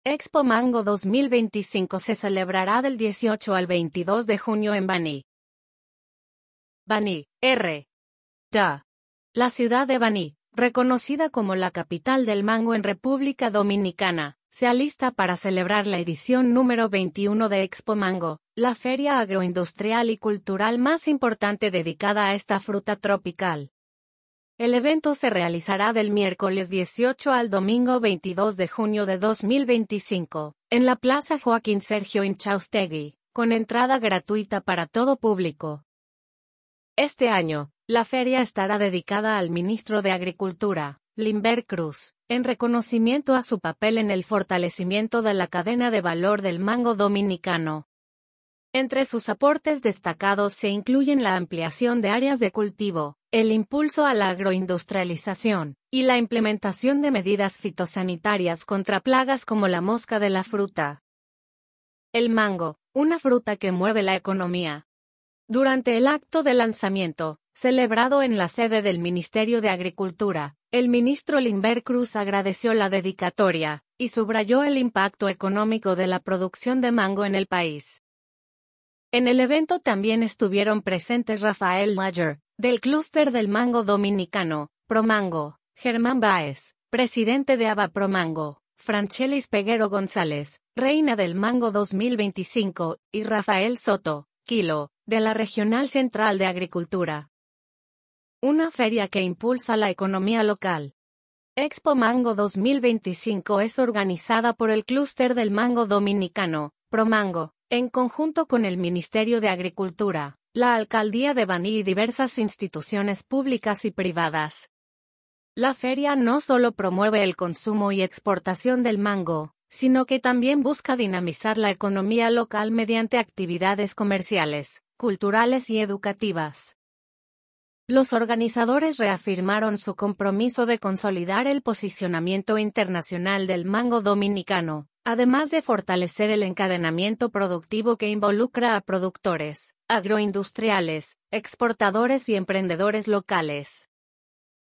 Expo Mango 2025 se celebrará del 18 al 22 de junio en Baní. Baní, R. Da. La ciudad de Baní, reconocida como la capital del mango en República Dominicana, se alista para celebrar la edición número 21 de Expo Mango, la feria agroindustrial y cultural más importante dedicada a esta fruta tropical. El evento se realizará del miércoles 18 al domingo 22 de junio de 2025, en la Plaza Joaquín Sergio Inchaustegui, con entrada gratuita para todo público. Este año, la feria estará dedicada al ministro de Agricultura, Limber Cruz, en reconocimiento a su papel en el fortalecimiento de la cadena de valor del mango dominicano. Entre sus aportes destacados se incluyen la ampliación de áreas de cultivo, el impulso a la agroindustrialización, y la implementación de medidas fitosanitarias contra plagas como la mosca de la fruta. El mango, una fruta que mueve la economía. Durante el acto de lanzamiento, celebrado en la sede del Ministerio de Agricultura, el ministro Limber Cruz agradeció la dedicatoria, y subrayó el impacto económico de la producción de mango en el país. En el evento también estuvieron presentes Rafael Mayer, del Clúster del Mango Dominicano, Promango, Germán Báez, presidente de ABA Promango, Franchelis Peguero González, reina del Mango 2025, y Rafael Soto, Kilo, de la Regional Central de Agricultura. Una feria que impulsa la economía local. Expo Mango 2025 es organizada por el Clúster del Mango Dominicano, Promango, en conjunto con el Ministerio de Agricultura, la Alcaldía de Baní y diversas instituciones públicas y privadas. La feria no solo promueve el consumo y exportación del mango, sino que también busca dinamizar la economía local mediante actividades comerciales, culturales y educativas. Los organizadores reafirmaron su compromiso de consolidar el posicionamiento internacional del mango dominicano, además de fortalecer el encadenamiento productivo que involucra a productores, agroindustriales, exportadores y emprendedores locales.